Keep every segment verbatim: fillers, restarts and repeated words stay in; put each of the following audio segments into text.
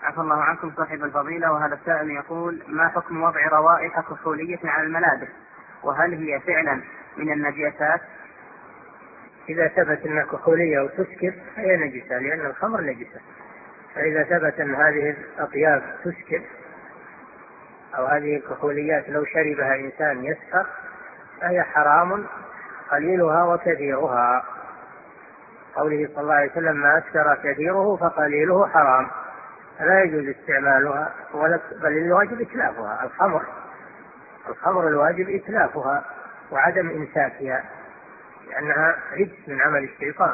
عفى الله عنكم صاحب الفضيلة، وهذا السائل يقول: ما حكم وضع روائح كحولية على الملابس، وهل هي فعلا من النجاسات؟ إذا ثبت أنها كحولية وتسكر فهي نجسة، لأن الخمر نجسة. فإذا ثبت أن هذه الأطياف تسكر أو هذه الكحوليات لو شربها إنسان يسكر فهي حرام قليلها وكثيرها. قوله صلى الله عليه وسلم: ما أسكر كثيره فقليله حرام. لا يجوز استعمالها، بل الواجب إتلافها. الخمر الخمر الواجب إتلافها وعدم إمساكها، لأنها رجس من عمل الشيطان.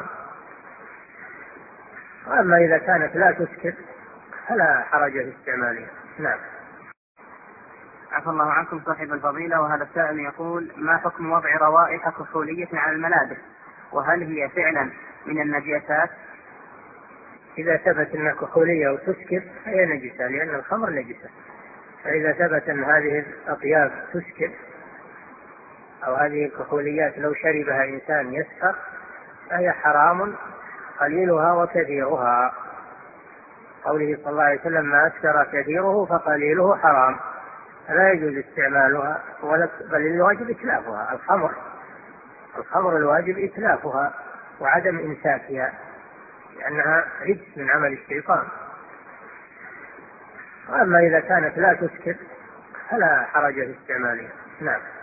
وأما إذا كانت لا تسكر فلا حرج في استعمالها. نعم. عفى الله عنكم صاحب الفضيلة، وهذا السائل يقول: ما حكم وضع روائح كحولية على الملابس، وهل هي فعلا من النجاسات؟ إذا ثبت أنها كحولية وتسكر فهي نجسة، لأن الخمر نجسة. فإذا ثبت أن هذه الأطياف تسكر أو هذه الكحوليات لو شربها إنسان يسكر فهي حرام قليلها وكثيرها. قوله صلى الله عليه وسلم: ما أسكر كثيره فقليله حرام. لا يجوز استعمالها، بل الواجب إتلافها. الخمر الخمر الواجب إتلافها وعدم إمساكها، لأنها رجس من عمل الشيطان. وأما إذا كانت لا تسكر فلا حرج في استعمالها. نعم.